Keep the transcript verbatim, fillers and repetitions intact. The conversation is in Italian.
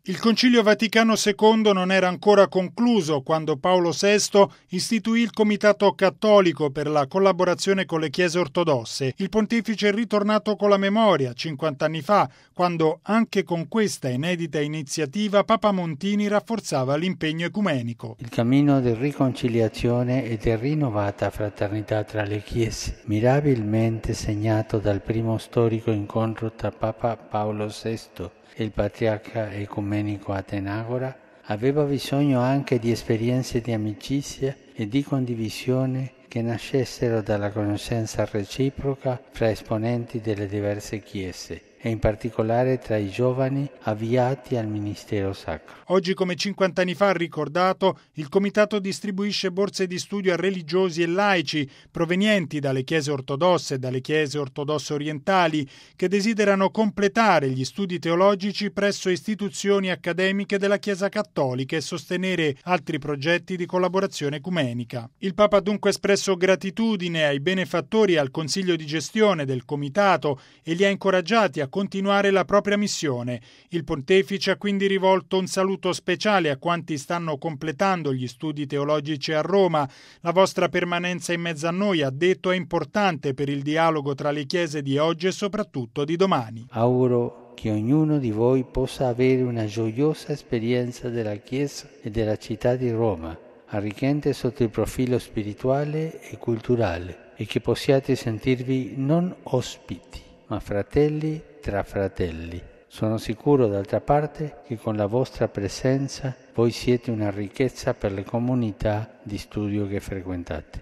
Il Concilio Vaticano secondo non era ancora concluso quando Paolo sesto istituì il Comitato Cattolico per la collaborazione con le chiese ortodosse. Il pontefice è ritornato con la memoria cinquanta anni fa, quando anche con questa inedita iniziativa Papa Montini rafforzava l'impegno ecumenico. Il cammino di riconciliazione e di rinnovata fraternità tra le chiese, mirabilmente segnato dal primo storico incontro tra Papa Paolo sesto e il patriarca ecumenico Atenagora, aveva bisogno anche di esperienze di amicizia e di condivisione che nascessero dalla conoscenza reciproca fra esponenti delle diverse chiese e in particolare tra i giovani avviati al ministero sacro. Oggi, come cinquanta anni fa, ha ricordato, il Comitato distribuisce borse di studio a religiosi e laici provenienti dalle chiese ortodosse e dalle chiese ortodosse orientali che desiderano completare gli studi teologici presso istituzioni accademiche della Chiesa Cattolica e sostenere altri progetti di collaborazione ecumenica. Il Papa ha dunque espresso gratitudine ai benefattori e al Consiglio di gestione del Comitato e li ha incoraggiati a continuare la propria missione. Il Pontefice ha quindi rivolto un saluto speciale a quanti stanno completando gli studi teologici a Roma. La vostra permanenza in mezzo a noi, ha detto, è importante per il dialogo tra le chiese di oggi e soprattutto di domani. Auguro che ognuno di voi possa avere una gioiosa esperienza della Chiesa e della città di Roma, arricchente sotto il profilo spirituale e culturale, e che possiate sentirvi non ospiti, ma fratelli tra fratelli. Sono sicuro, d'altra parte, che con la vostra presenza voi siete una ricchezza per le comunità di studio che frequentate.